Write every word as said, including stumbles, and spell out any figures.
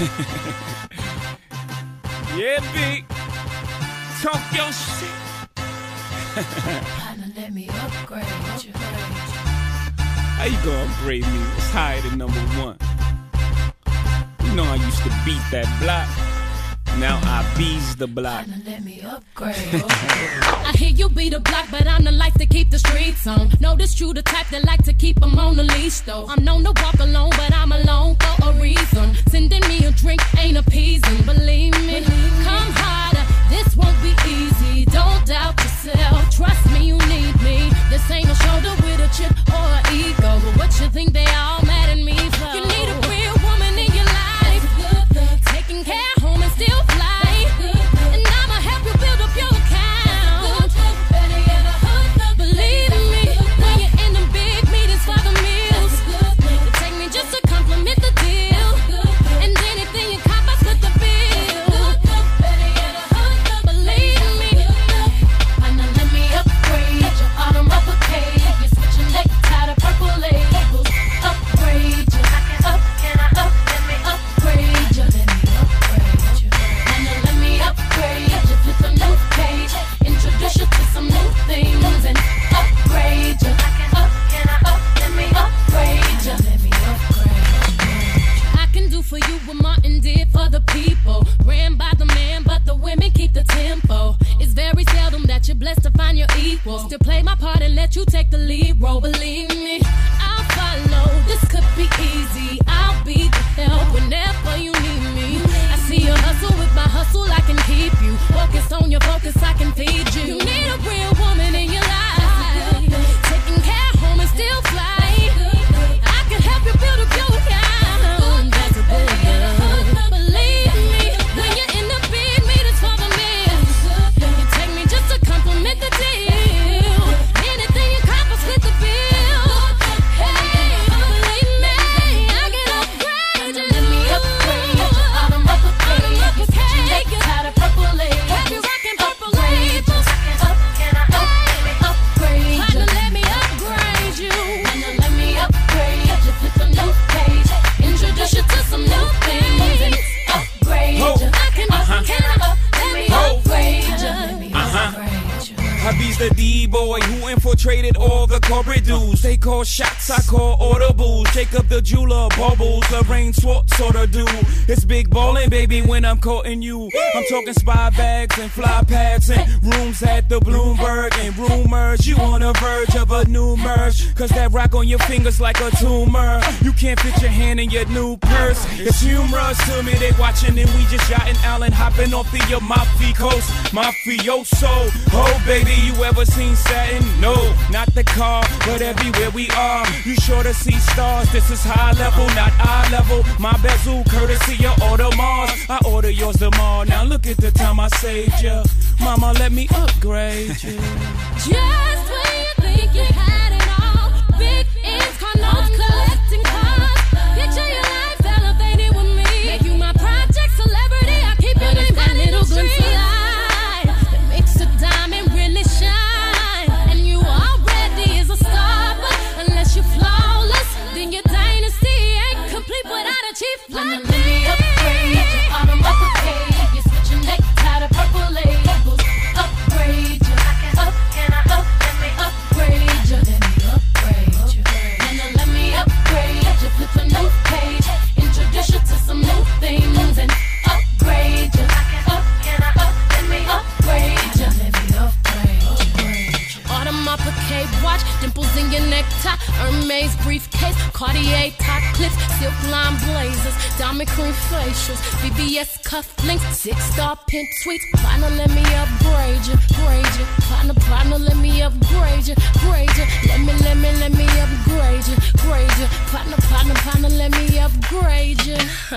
Yeah, B. Talk your shit. Partner, let me upgrade you. How you gonna upgrade me? It's higher than number one. You know I used to beat that block. Now I bees the block. Partner, let me upgrade. I hear you be the block, but I'm the life to keep the streets on. Notice you the type that like to keep them on the leash, though. I'm known to walk alone, but I'm alone for a reason. Sending me a drink ain't appeasing, believe me. Come harder, this won't be easy. Don't doubt yourself, trust me, you need me. This ain't a shoulder with a chip or an ego, but what you think they all mad at me for? You need a real woman in your life, taking care home and still fly. And I'ma help you build up your account. Believe me, when you're in them big meetings for the meals, it take me just to compliment the deal. And anything you cop, I split the bill. Believe me, Partner, let me upgrade you. Autumn uppercase, you're switching necktie to purple labels. Upgrade you. I can up, can I up? Let me upgrade you. Let me upgrade you. Partner, let me upgrade you. Flip a new page, introduce you to some new things and upgrade you. I can up, can I up? Let me upgrade you. Let me upgrade you. I can do for you what Martin did for the people. Ran by the man, but the women keep the tempo. It's very seldom that you're blessed to find your equal. Still play my part and let you take the lead role. Believe me, I'll follow. This could be easy. I'll be the help whenever you need me. I see your hustle with my hustle. I can keep you focused on your focus. I can feed you. You need a real woman in your life, taking care home and still fly. I can help you build up your account. That's a good girl. Believe me, when you're in the big meetings for the meals, you take me just to compliment the deal. Anything you cop, I split the bill. Hey, believe me, I can upgrade you. Let me upgrade you. Autumn uppercase, you're switching necktie to purple labels. Have you rocking purple Upgrade you. labels? I can up, can I up? Let me upgrade you. Partner, let me upgrade you. Partner, let me upgrade you. Flip a new page, introduce you to some new things and upgrade you. I can up, can I up? Let me upgrade you. Let me upgrade you. Hubby's the D-boy who infiltrated all the corporate dudes. They call shots, I call audibles. Jacob the jeweler, bubbles, Lorraine Swartz sorta do. It's big ballin', baby, when I'm courting you. I'm talking spy bags and fly pads and rooms at the Bloomberg and rumors. You on the verge of a new merge, cause that rock on your fingers like a tumor. You can't fit your hand in your new purse. It's humorous to me, they watching and we just yachting Allen, hopping off the Amalfi Coast. Mafioso, oh baby, you ever seen satin? No, not the car, but everywhere we are. You sure to see stars, this is high level, not eye level. My bezel, courtesy of Audemars. I order yours tomorrow, now look at the time I saved ya. Mama, let me upgrade you. Just when you think you had it all, big ends, car notes, collecting cars. Picture your life elevated with me. Make you my project celebrity. I keep your name down in the street light that makes a diamond really shine. And you already is a star, but unless you're flawless, then your dynasty ain't complete without a chief Partner, like let me upgrade you. Autumn uppercase, you're switching necktie to purple labels. Upgrade you. I can up, can I up? Let me upgrade you. Let me upgrade you. Partner, let me upgrade you. Flip a new page, introduce you to some new things and upgrade you. I can up, can I up? Let me upgrade you. Let me upgrade you. Autumn uppercase watch, dimples in your necktie, Hermes briefcase, Cartier top clips, silk line blazers, diamond cream facials, V V S cufflinks, six star pink suites. Partner, let me upgrade you, grade you. Partner,